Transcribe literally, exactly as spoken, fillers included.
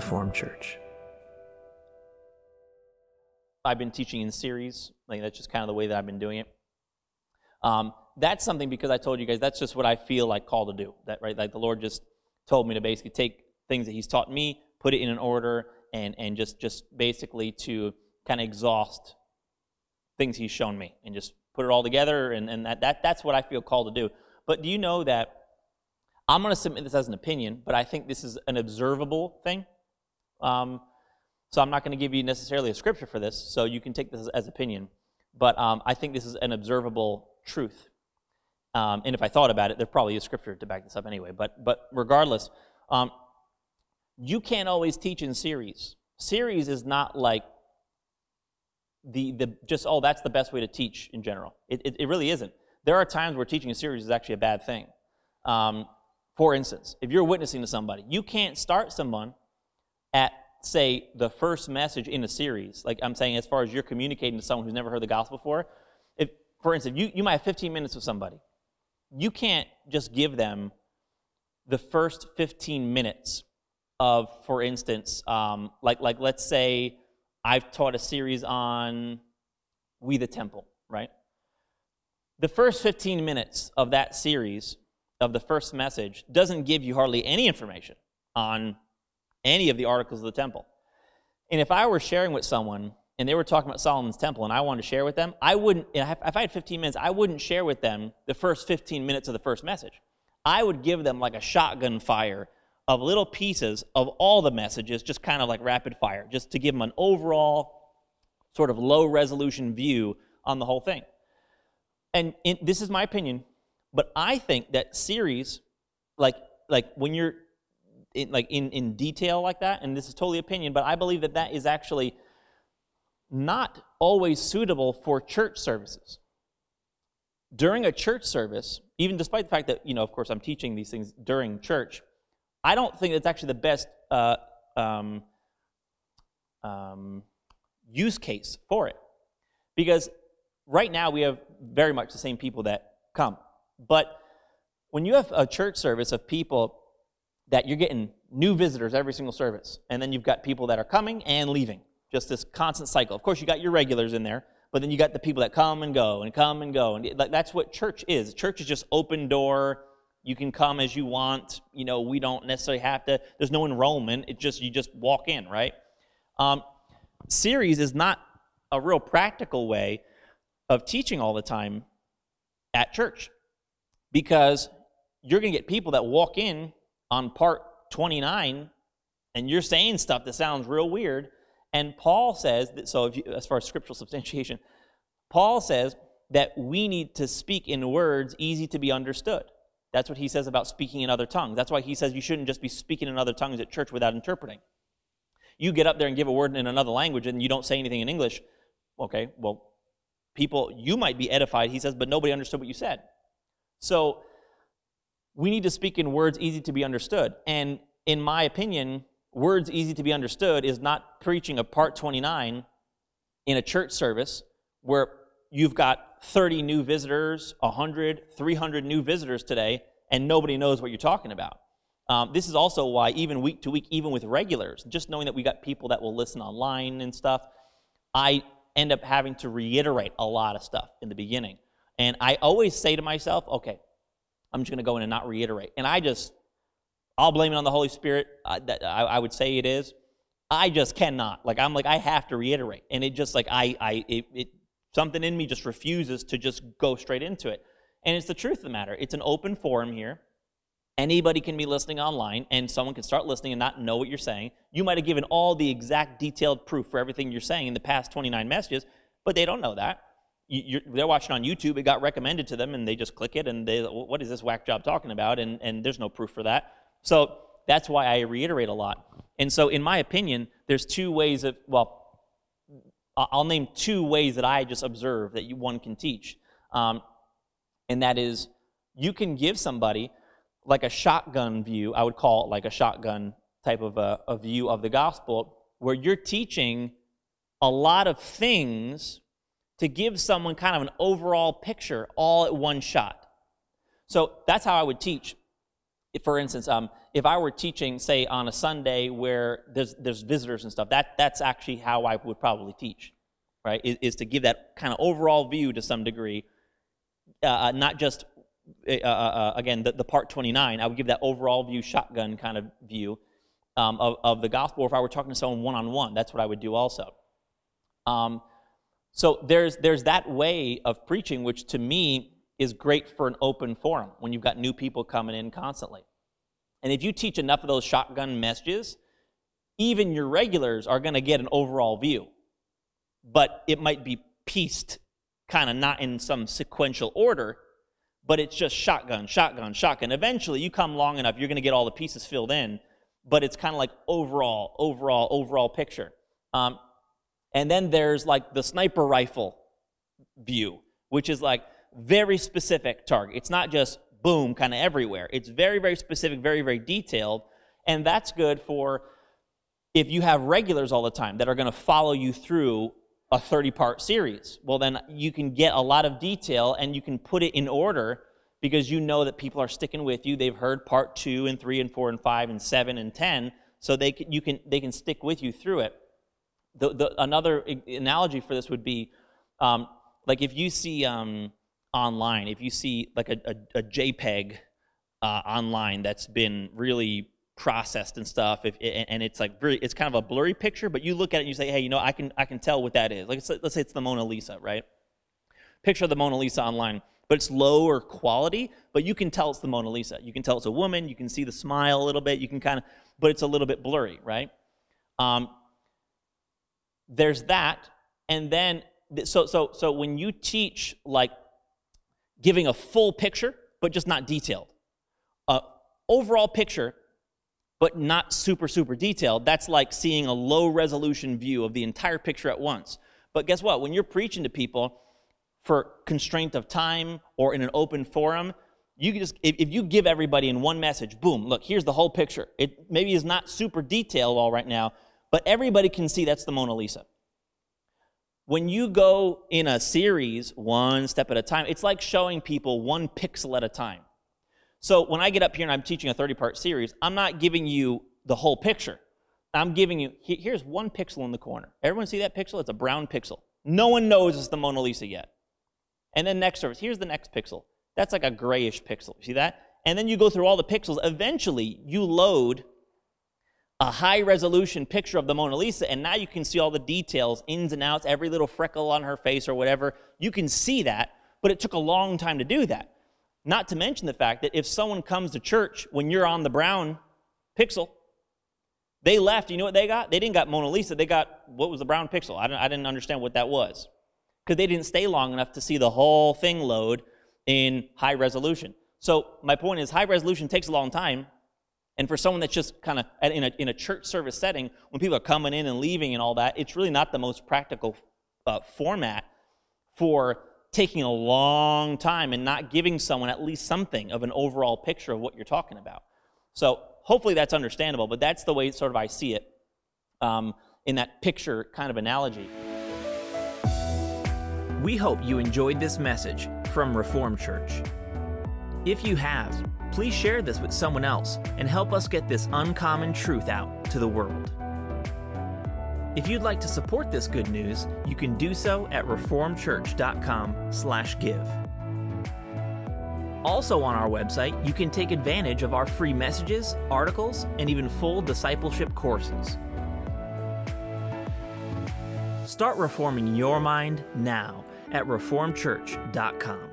Reformed Church. I've been teaching in series. Like that's just kind of the way that I've been doing it. Um, that's something because I told you guys that's just what I feel like called to do. That right, like the Lord just told me to basically take things that He's taught me, put it in an order, and and just just basically to kind of exhaust things He's shown me, and just put it all together. And and that that that's what I feel called to do. But do you know that I'm going to submit this as an opinion, but I think this is an observable thing. Um, So I'm not going to give you necessarily a scripture for this, so you can take this as, as opinion. But um, I think this is an observable truth. Um, and if I thought about it, there probably is scripture to back this up anyway. But but regardless, um, you can't always teach in series. Series is not like the the just, oh, that's the best way to teach in general. It, it, it really isn't. There are times where teaching a series is actually a bad thing. Um, for instance, if you're witnessing to somebody, you can't start someone at say the first message in a series, like I'm saying as far as you're communicating to someone who's never heard the gospel before. If, for instance, you, you might have fifteen minutes with somebody. You can't just give them the first fifteen minutes of, for instance, um, like, like let's say I've taught a series on We the Temple, right? The first fifteen minutes of that series, of the first message, doesn't give you hardly any information on any of the articles of the temple. And if I were sharing with someone and they were talking about Solomon's temple and I wanted to share with them, I wouldn't, if I had fifteen minutes, I wouldn't share with them the first fifteen minutes of the first message. I would give them like a shotgun fire of little pieces of all the messages, just kind of like rapid fire, just to give them an overall sort of low resolution view on the whole thing. And in, this is my opinion, but I think that series, like like when you're In, like in, in detail like that, and this is totally opinion, but I believe that that is actually not always suitable for church services. During a church service, even despite the fact that, you know, of course I'm teaching these things during church, I don't think it's actually the best uh, um, um, use case for it. Because right now we have very much the same people that come. But when you have a church service of people that you're getting new visitors every single service, and then you've got people that are coming and leaving, just this constant cycle. Of course, you got your regulars in there, but then you got the people that come and go and come and go, and that's what church is. Church is just open door. You can come as you want. You know, we don't necessarily have to. There's no enrollment. It just you just walk in, right? Um, series is not a real practical way of teaching all the time at church, because you're going to get people that walk in on part twenty-nine, and you're saying stuff that sounds real weird. And Paul says, that, so if you, as far as scriptural substantiation, Paul says that we need to speak in words easy to be understood. That's what he says about speaking in other tongues. That's why he says you shouldn't just be speaking in other tongues at church without interpreting. You get up there and give a word in another language and you don't say anything in English. Okay, well, people, you might be edified, he says, but nobody understood what you said. So we need to speak in words easy to be understood. And in my opinion, words easy to be understood is not preaching a part twenty-nine in a church service where you've got thirty new visitors, one hundred, three hundred new visitors today, and nobody knows what you're talking about. Um, this is also why even week to week, even with regulars, just knowing that we got people that will listen online and stuff, I end up having to reiterate a lot of stuff in the beginning. And I always say to myself, okay, I'm just going to go in and not reiterate. And I just, I'll blame it on the Holy Spirit. Uh, that I, I would say it is. I just cannot. Like, I'm like, I have to reiterate. And it just like, I, I, it, it, something in me just refuses to just go straight into it. And it's the truth of the matter. It's an open forum here. Anybody can be listening online, and someone can start listening and not know what you're saying. You might have given all the exact detailed proof for everything you're saying in the past twenty-nine messages, but they don't know that. You're, they're watching on YouTube, it got recommended to them, and they just click it, and they, what is this whack job talking about? And, and there's no proof for that. So that's why I reiterate a lot. And so in my opinion, there's two ways of, well, I'll name two ways that I just observe that you, one can teach. Um, and that is, you can give somebody like a shotgun view, I would call it like a shotgun type of a, a view of the gospel, where you're teaching a lot of things to give someone kind of an overall picture all at one shot. So that's how I would teach. If, for instance, um, if I were teaching, say, on a Sunday where there's there's visitors and stuff, that that's actually how I would probably teach, right? Is, is to give that kind of overall view to some degree, uh, not just uh, uh, again the, the part twenty-nine. I would give that overall view, shotgun kind of view um, of of the gospel. Or if I were talking to someone one on one, that's what I would do also. Um, so there's there's that way of preaching, which to me is great for an open forum when you've got new people coming in constantly. And if you teach enough of those shotgun messages, even your regulars are going to get an overall view. But it might be pieced, kind of not in some sequential order, but it's just shotgun, shotgun, shotgun. Eventually, you come long enough, you're going to get all the pieces filled in, but it's kind of like overall, overall, overall picture. Um, and then there's like the sniper rifle view, which is like very specific target. It's not just boom, kind of everywhere. It's very, very specific, very, very detailed, and that's good for if you have regulars all the time that are going to follow you through a thirty-part series. Well, then you can get a lot of detail, and you can put it in order because you know that people are sticking with you. They've heard part two and three and four and five and seven and ten, so they can, you can they can stick with you through it. The, the, another analogy for this would be um, like if you see um, online, if you see like a, a, a JPEG uh, online that's been really processed and stuff, if and it's like very, it's kind of a blurry picture, but you look at it and you say, hey, you know, I can I can tell what that is. Like, let's say it's the Mona Lisa, right? Picture of the Mona Lisa online, but it's lower quality, but you can tell it's the Mona Lisa. You can tell it's a woman. You can see the smile a little bit. You can kind of, but it's a little bit blurry, right? Um, there's that, and then so so so when you teach like giving a full picture, but just not detailed, uh, overall picture, but not super, super detailed, that's like seeing a low-resolution view of the entire picture at once. But guess what? When you're preaching to people for constraint of time or in an open forum, you can just, if, if you give everybody in one message, boom, look, here's the whole picture. It maybe is not super detailed all right now, but everybody can see that's the Mona Lisa. When you go in a series, one step at a time, it's like showing people one pixel at a time. So when I get up here and I'm teaching a thirty-part series, I'm not giving you the whole picture. I'm giving you, here's one pixel in the corner. Everyone see that pixel? It's a brown pixel. No one knows it's the Mona Lisa yet. And then next service, here's the next pixel. That's like a grayish pixel. See that? And then you go through all the pixels. Eventually, you load a high-resolution picture of the Mona Lisa, and now you can see all the details, ins and outs, every little freckle on her face or whatever. You can see that, but it took a long time to do that. Not to mention the fact that if someone comes to church when you're on the brown pixel, they left, you know what they got? They didn't got Mona Lisa, they got, what was the brown pixel? I didn't, I didn't understand what that was. Because they didn't stay long enough to see the whole thing load in high resolution. So my point is, high resolution takes a long time, and for someone that's just kind of in a, in a church service setting, when people are coming in and leaving and all that, it's really not the most practical uh, format for taking a long time and not giving someone at least something of an overall picture of what you're talking about. So hopefully that's understandable, but that's the way sort of I see it um, in that picture kind of analogy. We hope you enjoyed this message from Reformed Church. If you have, please share this with someone else and help us get this uncommon truth out to the world. If you'd like to support this good news, you can do so at reformedchurch.com slash give. Also on our website, you can take advantage of our free messages, articles, and even full discipleship courses. Start reforming your mind now at reformed church dot com.